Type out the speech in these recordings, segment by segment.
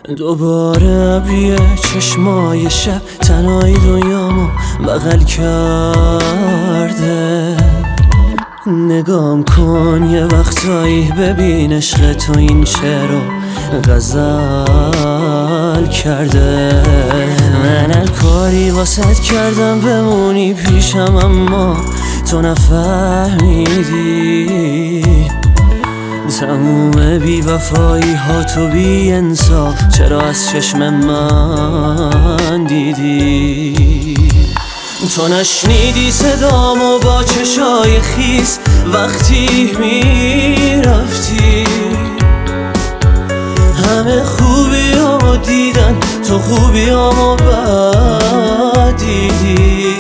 دوباره ابریه چشمای شب تنهایی دنیامو بغل کرده. نگام کن یه وقتایی ببین عشق تو این شعر رو غزل کرده. من هر کاری واسط کردم بمونی پیشم اما تو نفهمیدی. تموم بی وفایی ها تو بی انصاف چرا از چشم من دیدی؟ تو نشنیدی صدامو با چشای خیس وقتی میرفتی. همه خوبیامو دیدن تو خوبیامو بد دیدی.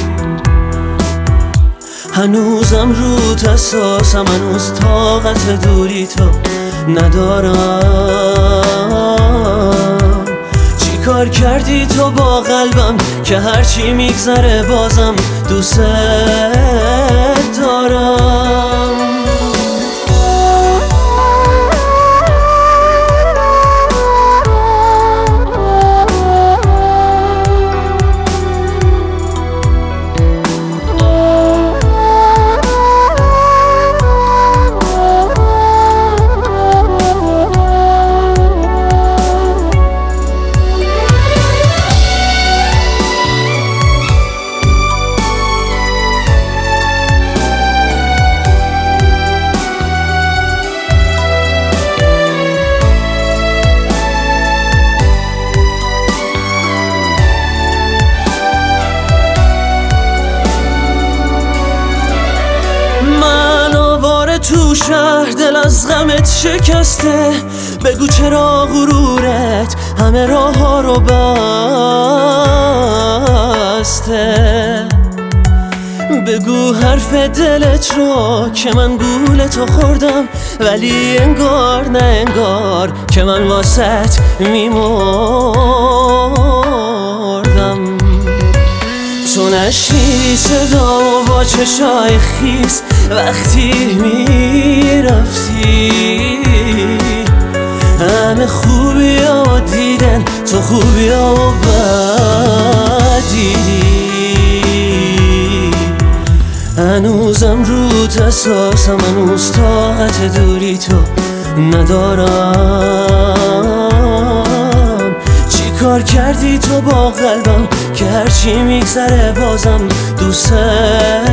هنوزم رو تساسم، هنوز طاقت دوری تو ندارم. چی کار کردی تو با قلبم که هرچی میگذره بازم دوست دارم. تو شهر دل از غمت شکسته، بگو چرا غرورت همه راه ها رو بسته. بگو حرف دلت رو که من گول تو خوردم، ولی انگار نه انگار که من واسط میمردم. تو نشنیدی صدامو با چشای خیس وقتی میرفتی. همه خوبیامو دیدن تو خوبیامو بد دیدی. هنوزم رو تساسم، هنوز طاقت دوری تو ندارم. چی کار کردی تو با قلبم که هرچی میگذره بازم دوست